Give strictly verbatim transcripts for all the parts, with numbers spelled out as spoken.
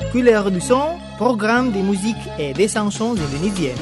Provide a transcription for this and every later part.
Couleur du son, programme de musique et des chansons indonésiennes.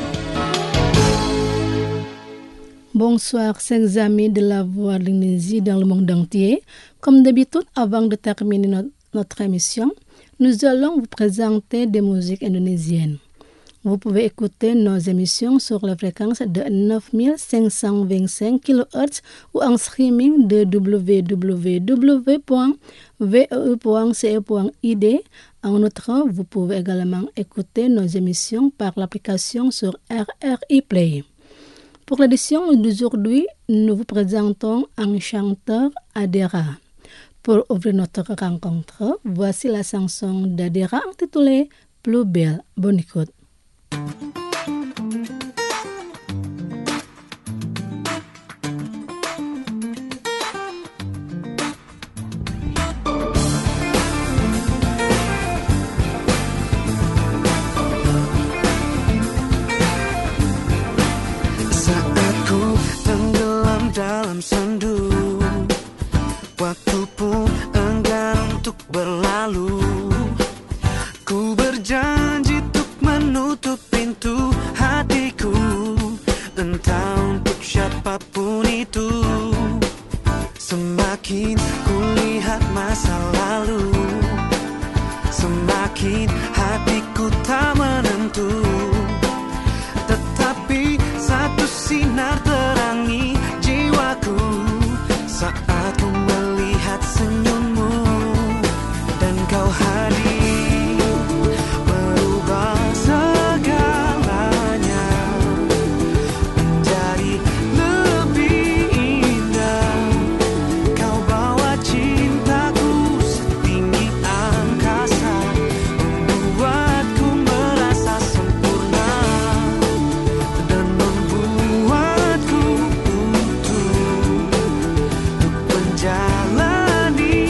Bonsoir, chers amis de la Voix de l'Indonésie dans le monde entier. Comme d'habitude, avant de terminer notre, notre émission, nous allons vous présenter des musiques indonésiennes. Vous pouvez écouter nos émissions sur la fréquence de neuf mille cinq cent vingt-cinq kilohertz ou en streaming de w w w point v o e point c e point i d. En outre, vous pouvez également écouter nos émissions par l'application sur R R I Play. Pour l'édition d'aujourd'hui, nous vous présentons un chanteur Adera. Pour ouvrir notre rencontre, voici la chanson d'Adera intitulée Bluebell. Bonne écoute. Saat ku tenggelam dalam sendu, waktu pun enggan untuk berlalu. Ku berjanji untuk menutup pintu hatiku, entah untuk siapapun itu. Semakin kulihat masa lalu, semakin hatiku tak menentu. Tetapi satu sinar terangi jiwaku saat ku melihat senyummu dan kau hadir, merubah segalanya menjadi lebih indah. Kau bawa cintaku setinggi angkasa, membuatku merasa sempurna dan membuatku utuh untuk menjalani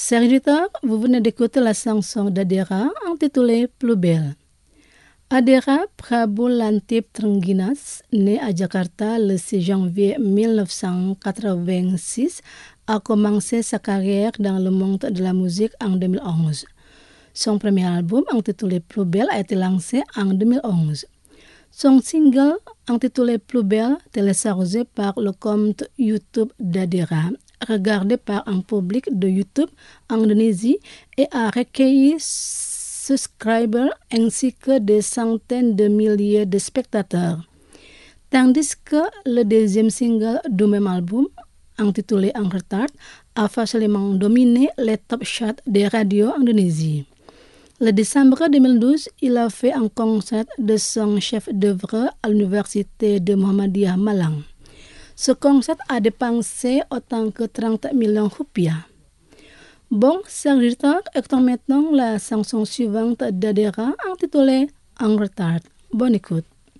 Chers auditeurs, vous venez d'écouter la chanson d'Adera intitulée Plus belle. Adera Prabolantip Trengginas, née à Jakarta le six janvier mille neuf cent quatre-vingt-six, a commencé sa carrière dans le monde de la musique en deux mille onze. Son premier album intitulé Plus belle a été lancé en deux mille onze. Son single intitulé Plus belle, téléchargé par le compte YouTube d'Adera, regardé par un public de YouTube en Indonésie et a recueilli subscribers ainsi que des centaines de milliers de spectateurs. Tandis que le deuxième single du même album, intitulé En retard, a facilement dominé les top charts des radios en Indonésie. Le décembre deux mille douze, il a fait un concert de son chef d'œuvre à l'université de Muhammadiyah Malang. Ce concert a dépensé autant que trente millions rupiah. Bon, chers auditeurs, écoutons maintenant la chanson suivante d'Adera intitulée En retard. Bonne écoute.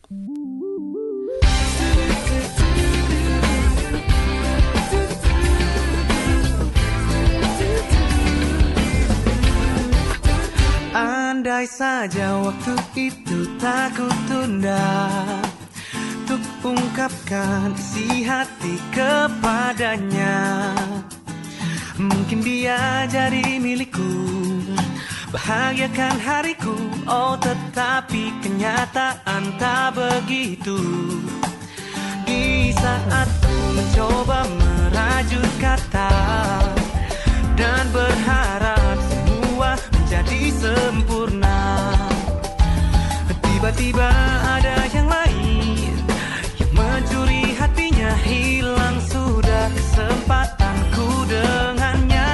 Andai saja waktu itu tak kutunda untuk ungkapkan isi hati kepadanya. Mungkin dia jadi milikku, bahagiakan hariku. Oh tetapi kenyataan tak begitu. Di saat ku mencoba merajut kata dan berharap semua menjadi sempurna, tiba-tiba ada yang lain yang mencuri hatinya. Hilang sudah kesempatanku dengannya.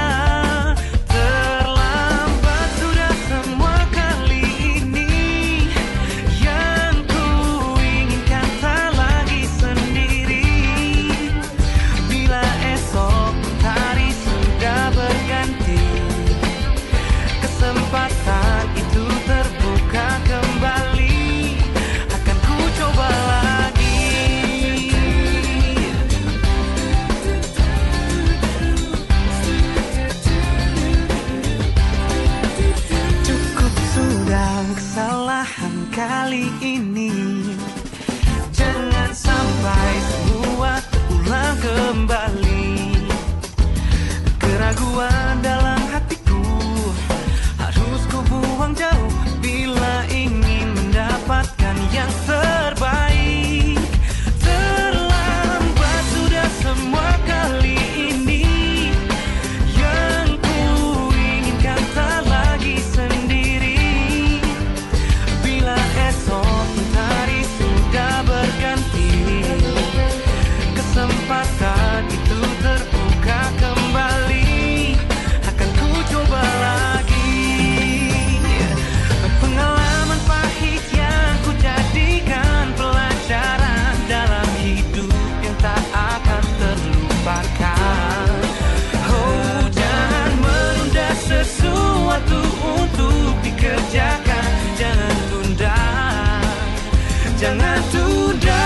Terlambat sudah semua kali ini. Yang ku inginkan tak lagi sendiri. Bila esok hari sudah berganti, kesempatan itu terbuka kembali. Akan ku coba lagi. Cukup sudah kesalahan kali ini. Jangan sampai semua terulang kembali. Keraguan dalam hatiku harus ku buang jauh bila ingin mendapatkan yang terbaik. Terlambat sudah semua kali ini. Yang ku inginkan tak lagi sendiri. Bila esok hari sudah berganti, kesempatan itu terbuka kembali. Akan ku coba lagi. Pengalaman pahit yang ku jadikan pelajaran dalam hidup yang tak akan terlupakan. Oh jangan menunda sesuatu untuk dikerjakan. Jangan tunda, jangan tunda.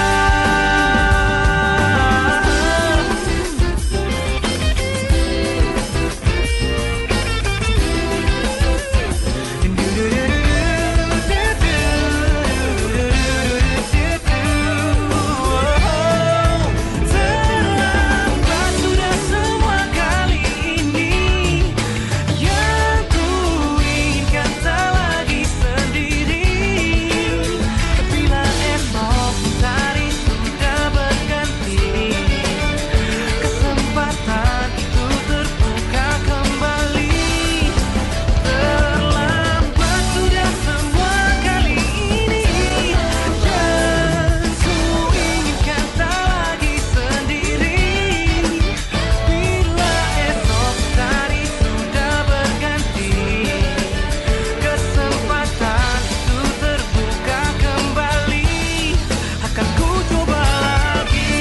Terlambat sudah semua kali ini. Yang ku inginkan tak lagi sendiri. Bila esok hari sudah berganti, kesempatan itu terbuka kembali. Terlambat sudah semua kali ini. Yang ku inginkan tak lagi sendiri. Bila esok hari sudah berganti, kesempatan itu terbuka kembali. Akan ku coba lagi.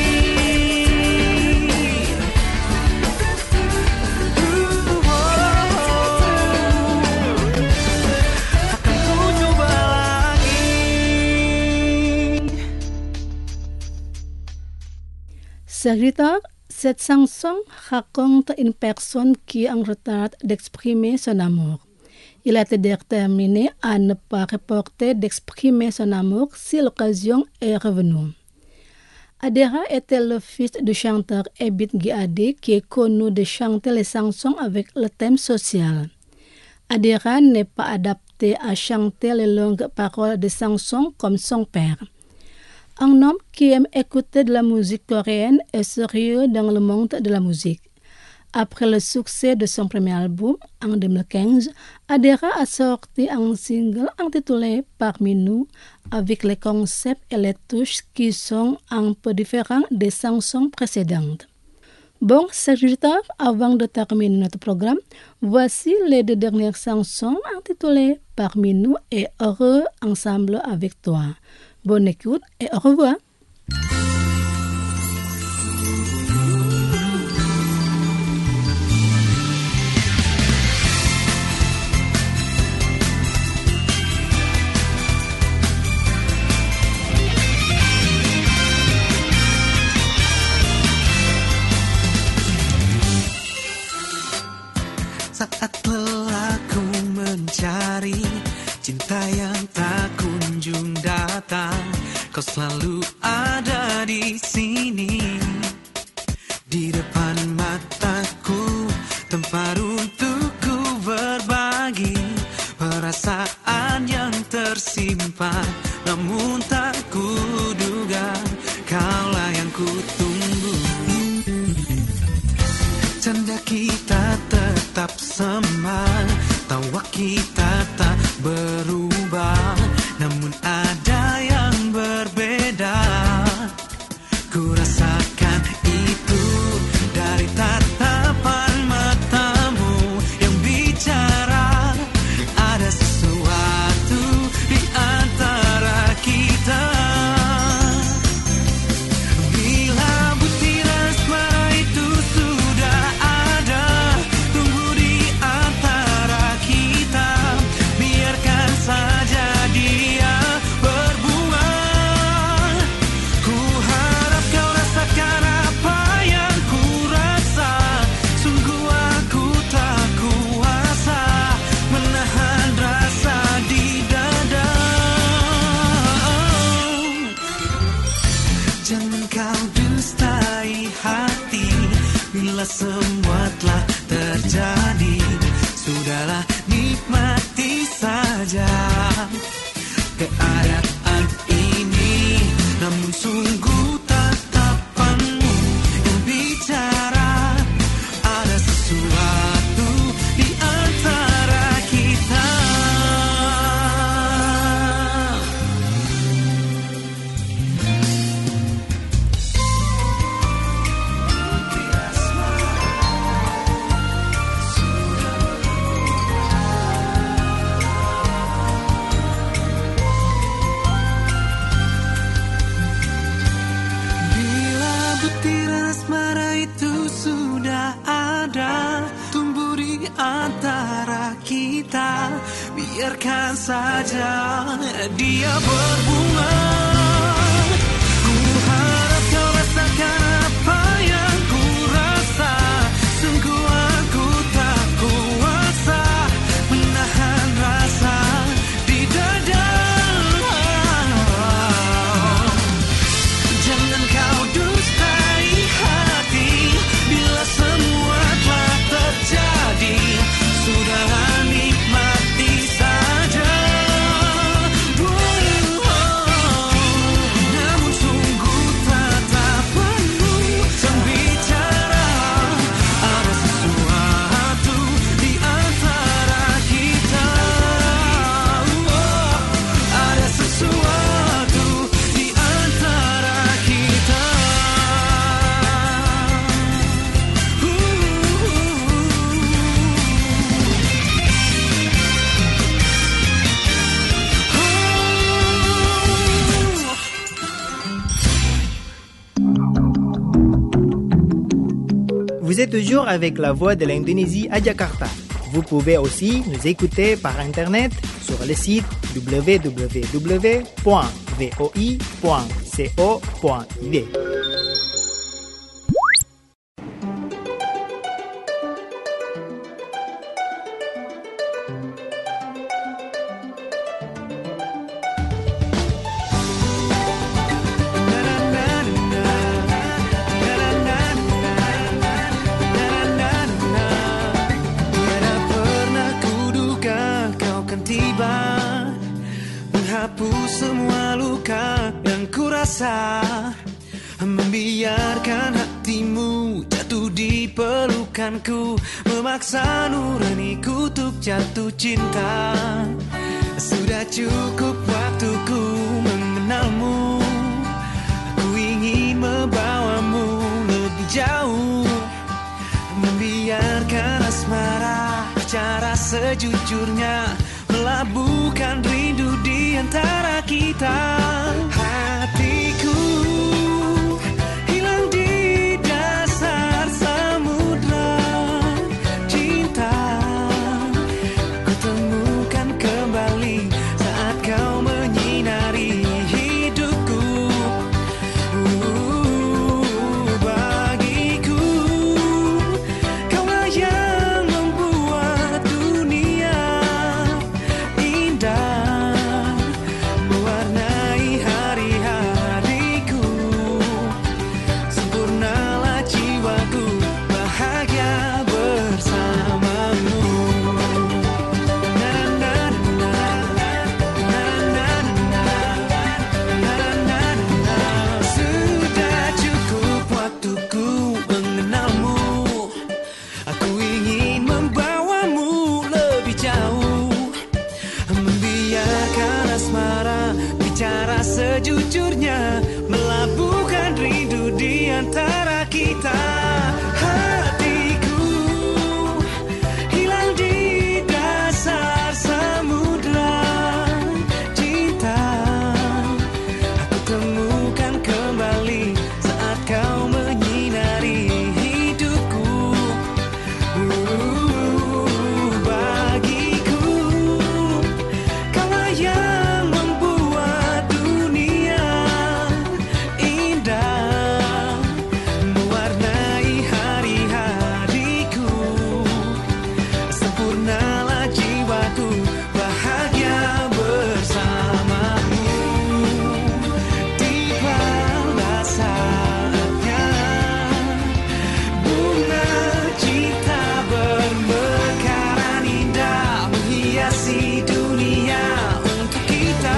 Akan ku coba lagi. Chers auditeurs, Cette chanson raconte une personne qui est en retard d'exprimer son amour. Il a été déterminé à ne pas reporter d'exprimer son amour si l'occasion est revenue. Adera était le fils du chanteur Ebit Giade qui est connu de chanter les chansons avec le thème social. Adera n'est pas adapté à chanter les longues paroles des chansons comme son père. Un homme qui aime écouter de la musique coréenne est sérieux dans le monde de la musique. Après le succès de son premier album en deux mille quinze, Adera a sorti un single intitulé Parmi nous avec les concepts et les touches qui sont un peu différents des chansons précédentes. Bon, chers auditeurs, avant de terminer notre programme, voici les deux dernières chansons intitulées Parmi nous et Heureux ensemble avec toi. Bonne écoute et au revoir. Saat lelah ku mencari cinta yang tak kunjung datang, kau selalu ada di sini, di depan mataku, tempat untukku berbagi perasaan yang tersimpan, namun tak kuduga kaulah yang kutunggu. Canda kita tetap sama, tawa kita tak berubah, namun ada yang berbeda. Ku rasakan itu dari tatapan matamu yang bicara. Ada sesuatu di antara kita. Bila butir asmara itu sudah ada, tumbuh di antara kita, biarkan saja dia berbunga. Ku harap kau rasakan apa yang ku rasa. Sungguh aku tak kuasa menahan rasa di dada. Jangan kau dustai hati bila semua telah terjadi. Sudahlah nikmati saja keadaan ini, namun sungguh tatapanmu yang bicara. Ada sesuatu di antara kita. Bila butir asmara itu sudah ada, tumbuh di antara kita, biarkan saja dia berbunga. Ku harap kau rasakan apa yang ku rasa. Sungguh aku tak kuasa menahan rasa di dada. Jangan kau dustai hati bila semua telah terjadi. Sudahlah nikmati saja. Namun sungguh tatapanmu yang bicara. Ada sesuatu di antara kita. Ada sesuatu di antara kita. Vous êtes toujours avec la voix de l'Indonésie à Jakarta. Vous pouvez aussi nous écouter par internet sur le site w w w point voi point co point i d. dasar, membiarkan hatimu jatuh di pelukanku, memaksa nuraniku untuk jatuh cinta. Sudah cukup waktuku mengenalmu, aku ingin membawamu lebih jauh, membiarkan asmara bicara sejujurnya, melabuhkan rindu di antara kita. Hatiku hilang di dasar samudra cinta, ku temukan kembali saat kau menyinari hidupku. Uh, bagiku kaulah yang membuat dunia indah, mewarnai hari-hariku. Sempurnalah jiwaku bahagia bersamamu. Na na na na na na na na na. Sudah cukup waktuku mengenalmu, aku ingin membawamu lebih jauh, membiarkan asmara bicara sejujurnya, melabuhkan rindu di antara kita. Hatiku hilang di dasar samudra cinta, aku temukan kembali saat kau menyinari hidupku. Uh, bagiku kaulah yang membuat dunia indah, mewarnai hari-hariku. Sempurnalah jiwaku bahagia bersamamu. Tibalah saatnya bunga cinta bermekaran indah, menghiasi dunia untuk kita.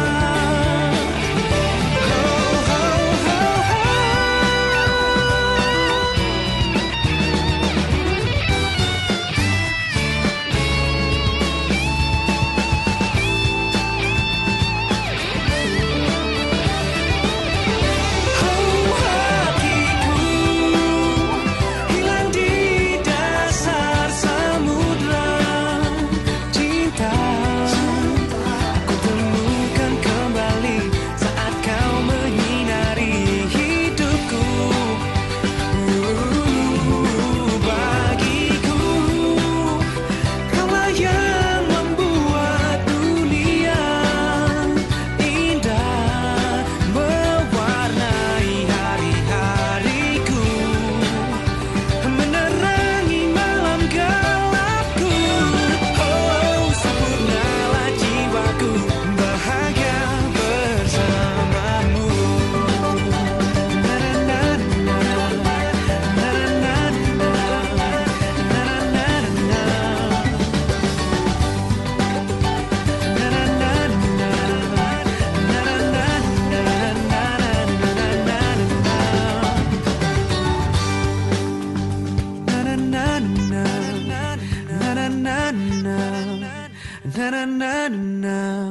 Ho, ho, ho, ho. Oh, hatiku hilang di dasar samudra cinta, aku temukan kembali saat kau menyinari hidupku. Uh, bagiku kaulah yang membuat dunia indah, mewarnai hari-hariku, menerangi malam gelapku. Oh, sempurnalah jiwaku bahagia bersamamu. Na na na na na na na na na na. Na na na na.